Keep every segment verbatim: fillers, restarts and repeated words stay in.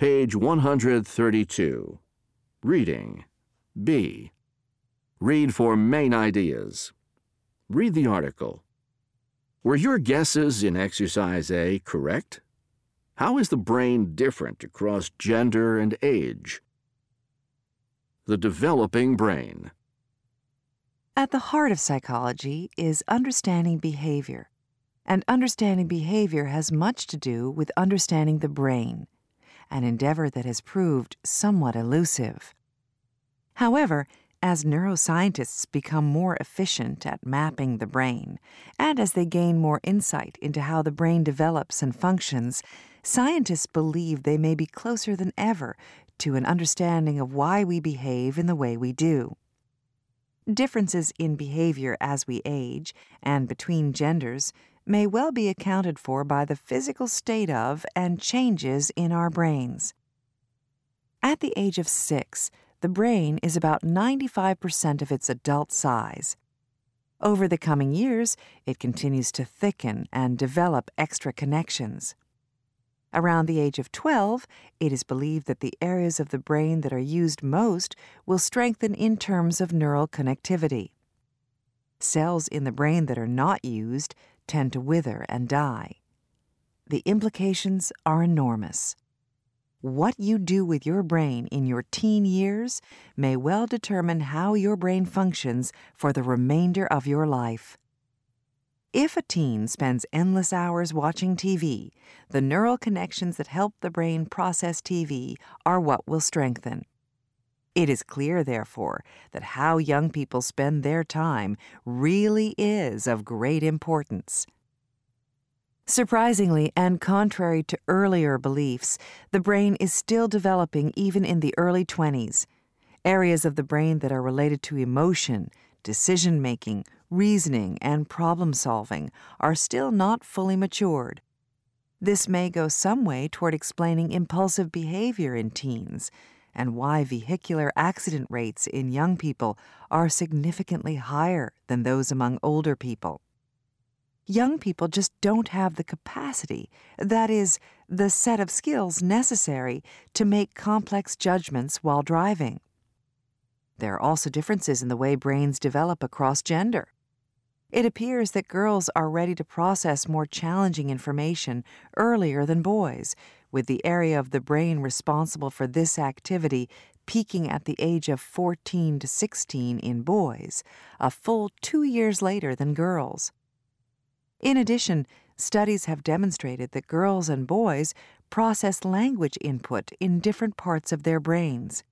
Page one hundred thirty-two. Reading. B. Read for main ideas. Read the article. Were your guesses in exercise A correct? How is the brain different across gender and age? The developing brain. At the heart of psychology is understanding behavior, and understanding behavior has much to do with understanding the brain, an endeavor that has proved somewhat elusive. However, as neuroscientists become more efficient at mapping the brain, and as they gain more insight into how the brain develops and functions, scientists believe they may be closer than ever to an understanding of why we behave in the way we do. Differences in behavior as we age and between genders may well be accounted for by the physical state of and changes in our brains. At the age of six, the brain is about ninety-five percent of its adult size. Over the coming years, it continues to thicken and develop extra connections. Around the age of twelve, it is believed that the areas of the brain that are used most will strengthen in terms of neural connectivity. Cells in the brain that are not used tend to wither and die. The implications are enormous. What you do with your brain in your teen years may well determine how your brain functions for the remainder of your life. If a teen spends endless hours watching T V, the neural connections that help the brain process T V are what will strengthen. It is clear, therefore, that how young people spend their time really is of great importance. Surprisingly, and contrary to earlier beliefs, the brain is still developing even in the early twenties. Areas of the brain that are related to emotion, decision-making, reasoning, and problem-solving are still not fully matured. This may go some way toward explaining impulsive behavior in teens and why vehicular accident rates in young people are significantly higher than those among older people. Young people just don't have the capacity, that is, the set of skills necessary to make complex judgments while driving. There are also differences in the way brains develop across gender. It appears that girls are ready to process more challenging information earlier than boys, with the area of the brain responsible for this activity peaking at the age of fourteen to sixteen in boys, a full two years later than girls. In addition, studies have demonstrated that girls and boys process language input in different parts of their brains.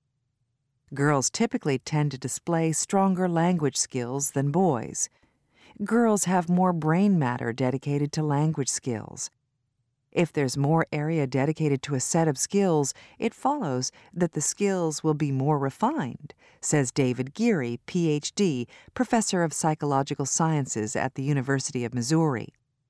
Girls typically tend to display stronger language skills than boys. Girls have more brain matter dedicated to language skills. If there's more area dedicated to a set of skills, it follows that the skills will be more refined, says David Geary, P H D, professor of psychological sciences at the University of Missouri.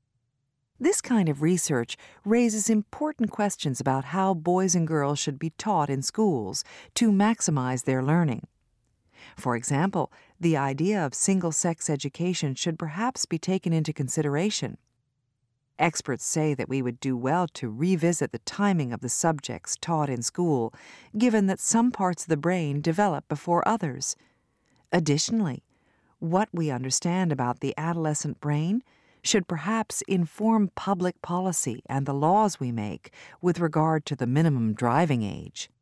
This kind of research raises important questions about how boys and girls should be taught in schools to maximize their learning. For example, the idea of single-sex education should perhaps be taken into consideration. Experts say that we would do well to revisit the timing of the subjects taught in school, given that some parts of the brain develop before others. Additionally, what we understand about the adolescent brain should perhaps inform public policy and the laws we make with regard to the minimum driving age.